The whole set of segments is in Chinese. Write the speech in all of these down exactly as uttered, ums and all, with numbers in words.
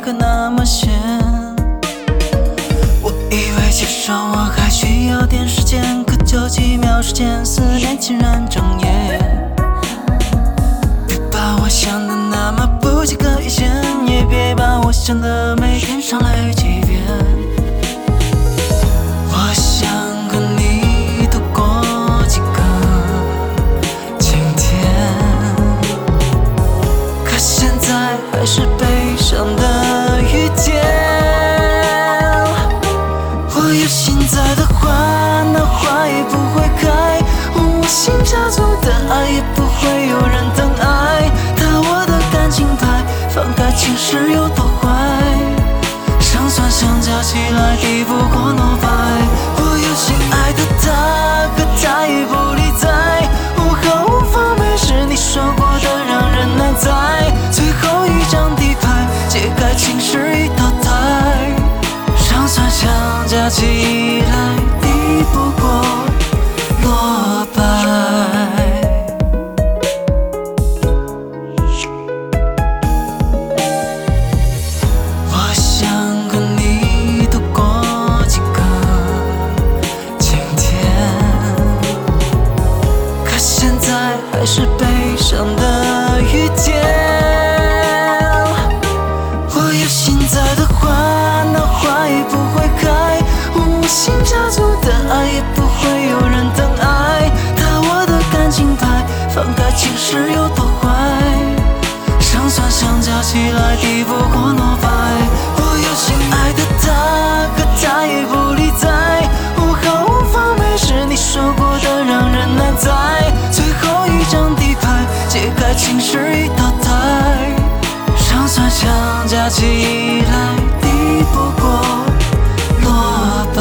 可那么咸。我以为接受我还需要点时间，可就几秒时间，思念竟然整夜。别把我想的那么不及格一线，也别把我想的每天上来几遍。我想和你度过几个晴天，可现在还是悲伤的雨天。我有心栽的花，那花也不会开，无心插足的爱也不会有人等爱。打我的感情牌，放开情势有多坏，胜算相加起来抵不过诺败。我有心爱的他，可他也不理睬，无可无法没是你说过的让人难猜。最后一张底牌，揭开情势已淘汰，胜算相加起来抵不过落败。我想和你度过几个晴天，可现在还是悲伤的雨天。我有心栽的花，那花也不会开，无心插足的爱也不会有人等爱。打我的感情牌，放开情势有多坏，胜算相加起来抵不过诺败。我有心爱的他，可他也不理睬，无可无法没是你说过的让人难猜。最后一张底牌，揭开情势已淘汰，胜算相加起来抵不过落败。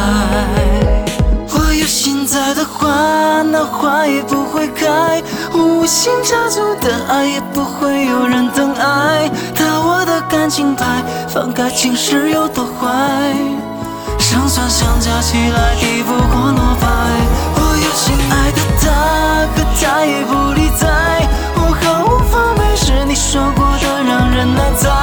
我有心栽的花，那花也不会开，无心插足的爱也不会有人等爱。打我的感情牌，放开情势有多坏，胜算相加起来抵不过诺败。我有心爱的他，可他也不理睬，无可无法没是你说过的让人难猜。